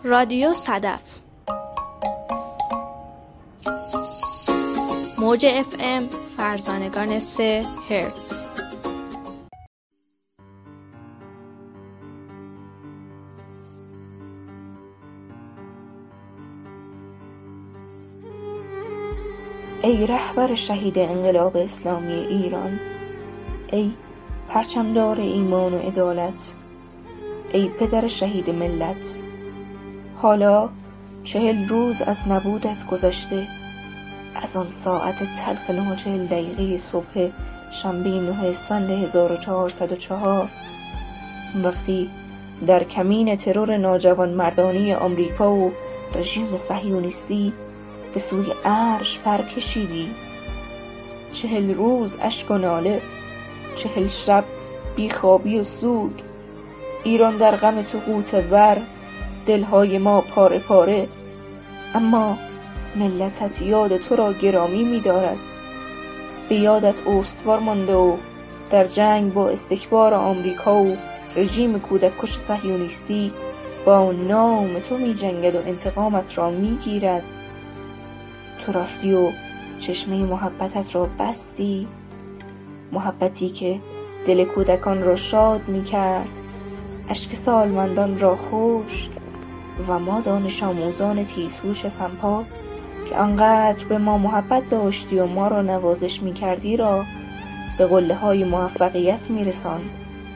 رادیو صدف موج FM فرزانگان 3 هرتز. ای رهبر شهید انقلاب اسلامی ایران، ای پرچمدار ایمان و عدالت، ای پدر شهید ملت، حالا 40 روز از نبودت گذشته، از آن ساعت تلخ 49 دقیقه صبح شنبه 9 اسفند 1404 وقتی در کمین ترور ناجوانمردانه آمریکا و رژیم صهیونیستی به سوی عرش پر کشیدی. 40 روز اشک و ناله، 40 شب بیخوابی و سوگ، ایران در غم تو غوطه ور، دلهای ما پاره پاره. اما ملتت یاد تو را گرامی می دارد، به یادت استوار مانده و در جنگ با استکبار آمریکا و رژیم کودککش صهیونیستی با نام تو می جنگد و انتقامت را می گیرد. تو رفتی و چشمه محبتت را بستی، محبتی که دل کودکان را شاد می کرد، اشک سالمندان را خشک، و ما دانش آموزان تیزهوش سمپا که آنقدر به ما محبت داشتی و ما را نوازش می کردی را به قله های موفقیت می رساند.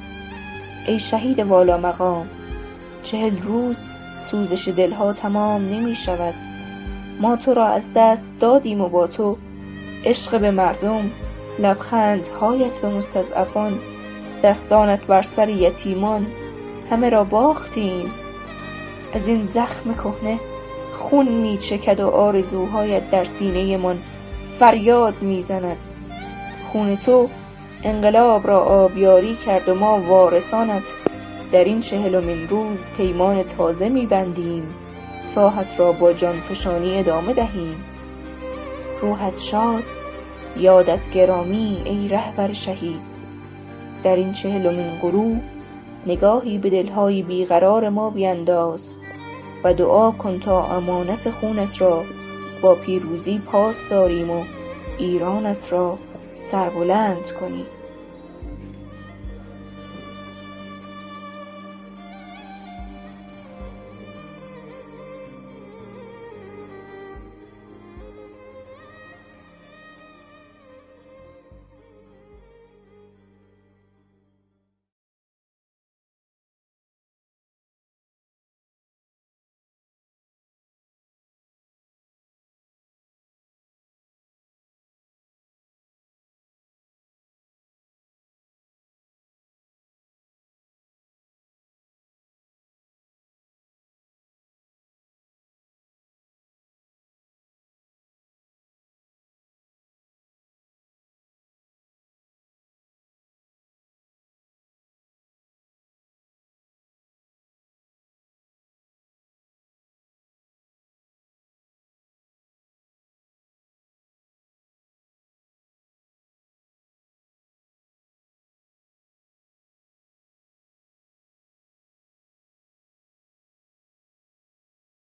ای شهید والا مقام، 40 روز سوزش دلها تمام نمی شود. ما تو را از دست دادیم و با تو عشق به مردم، لبخندهایت به مستضعفان، دستانت بر سر یتیمان، همه را باختیم. از این زخم کهنه خون می چکد و آرزوهایت در سینه من فریاد می زند. خون تو انقلاب را آبیاری کرد و ما وارثانت در این 40مین روز پیمان تازه می بندیم، راحت را با جانفشانی ادامه دهیم. روحت شاد، یادت گرامی ای رهبر شهید. در این 40مین غروب نگاهی به دلهای بیقرار ما بینداز و دعا کن تا امانت خونت را با پیروزی پاس داریم و ایرانت را سربلند کنیم.